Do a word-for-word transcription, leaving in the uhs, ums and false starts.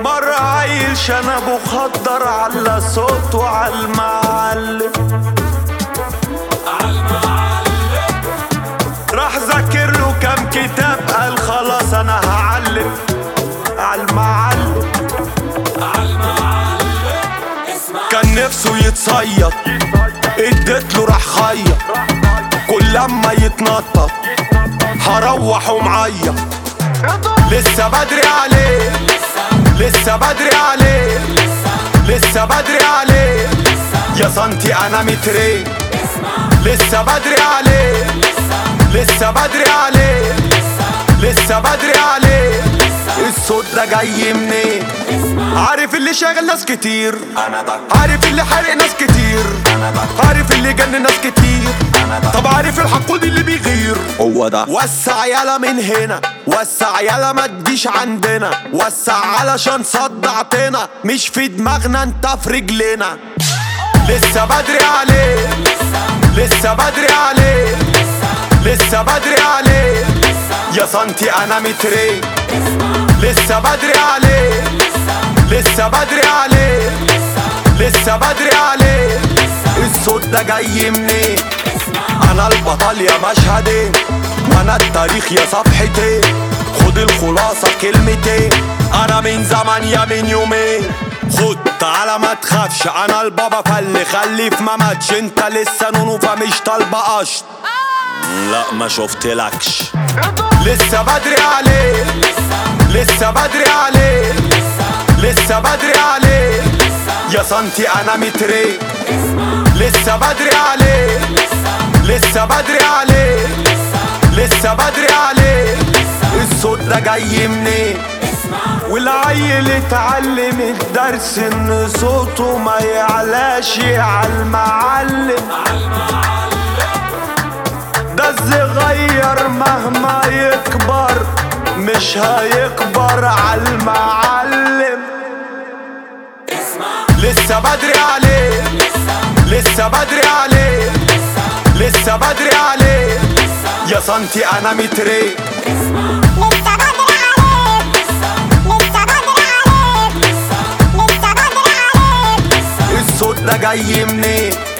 مرة عيل شنبه خضر على صوته عالمعلم راح ذاكر له كام كتاب قال خلاص انا هعلم عالمعلم. كان نفسه يتصيد اديتله راح خيط كل لما يتنطط هروح ومعيط. لسه بدري عليه لسه بدري عليه لسه بدري عليه يا سنتي انا مترين. لسه بدري عليه لسه بدري عليه لسه بدري عليه. الصوت ده جاي منين؟ عارف اللي شاغل ناس كتير، عارف اللي حارق ناس كتير، عارف اللي جن ناس كتير. طب عارف الحقود اللي بيغير؟ هو ده. وسع يالا من هنا وسع يالا ما تجيش عندنا وسع علشان صدعتنا مش في دماغنا انت في رجلنا. لسه بدري عليه لسه بدري عليه لسه بدري عليه يا سنتي انا مترين. لسه بدري عليه لسه بدري عليه لسه بدري عليه. الصوت ده جاي منين؟ انا البطل يا مشهدين وانا التاريخ يا صفحتين. خد الخلاصة كلمتين انا من زمان يا من يومين. خد تعالى ما تخافش انا البابا فاللي خلي في مماتش. انت لسه نونو فمش طالبة قشط. لا ما شفتلكش. لسه بدري عليه لسه بدري عليه لسه بدري عليه يا سنتي انا مترين. لسه بدري عليه لسه بدري عليه لسه بدري عليه. الصوت ده جاي منين؟ والعيل اتعلم الدرس ان صوته ما يعلاش عالمعلم. ده الصغير مهما يكبر مش هيكبر عالمعلم. لسه بدري عليه لسه بدري عليه لسه بدري عليه يا سنتي انا مترين. لسه بدري عليك لسه بدري عليك لسه بدري عليك. الصوت ده جاي منين؟